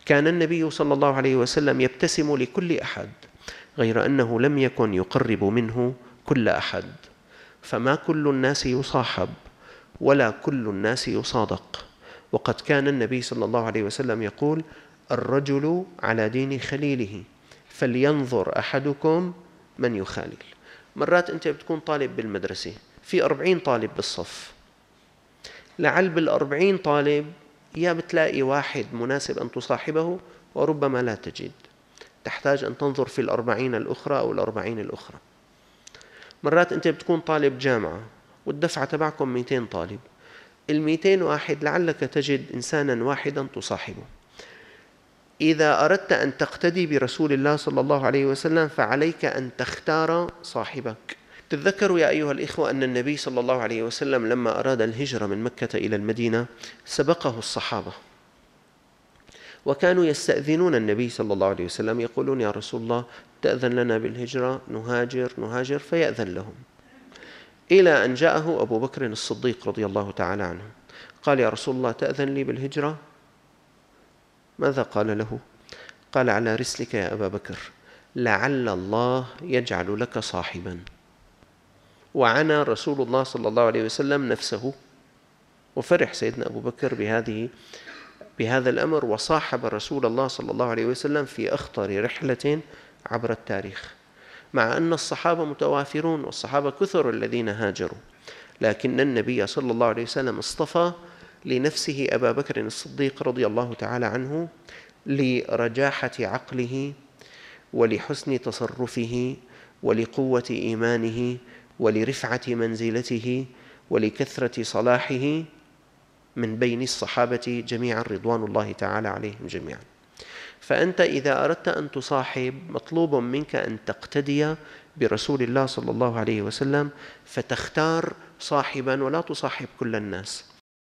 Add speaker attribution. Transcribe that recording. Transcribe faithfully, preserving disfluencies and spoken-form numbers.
Speaker 1: كان النبي صلى الله عليه وسلم يبتسم لكل أحد، غير أنه لم يكن يقرب منه كل أحد، فما كل الناس يصاحب ولا كل الناس يصادق. وقد كان النبي صلى الله عليه وسلم يقول: الرجل على دين خليله فلينظر أحدكم من يخالل. مرات أنت بتكون طالب بالمدرسة، في أربعين طالب بالصف، لعل بالأربعين طالب يا بتلاقي واحد مناسب أن تصاحبه وربما لا تجد، تحتاج أن تنظر في الأربعين الأخرى أو الأربعين الأخرى. مرات أنت بتكون طالب جامعة والدفعة تبعكم مئتين طالب، المئتين واحد لعلك تجد إنسانا واحدا تصاحبه. إذا أردت أن تقتدي برسول الله صلى الله عليه وسلم فعليك أن تختار صاحبك. تذكروا يا أيها الإخوة أن النبي صلى الله عليه وسلم لما أراد الهجرة من مكة إلى المدينة سبقه الصحابة، وكانوا يستأذنون النبي صلى الله عليه وسلم، يقولون: يا رسول الله تأذن لنا بالهجرة، نهاجر نهاجر، فيأذن لهم، إلى أن جاءه أبو بكر الصديق رضي الله تعالى عنه، قال: يا رسول الله تأذن لي بالهجرة؟ ماذا قال له؟ قال: على رسلك يا أبا بكر، لعل الله يجعل لك صاحبا. وعنى رسول الله صلى الله عليه وسلم نفسه، وفرح سيدنا أبو بكر بهذه بهذا الأمر، وصاحب رسول الله صلى الله عليه وسلم في أخطر رحلة عبر التاريخ، مع أن الصحابة متوافرون والصحابة كثر الذين هاجروا، لكن النبي صلى الله عليه وسلم اصطفى لنفسه أبا بكر الصديق رضي الله تعالى عنه لرجاحة عقله ولحسن تصرفه ولقوة إيمانه ولرفعة منزلته ولكثرة صلاحه من بين الصحابة جميعا رضوان الله تعالى عليهم جميعا. فأنت إذا أردت أن تصاحب مطلوب منك أن تقتدي برسول الله صلى الله عليه وسلم، فتختار صاحبا ولا تصاحب كل الناس.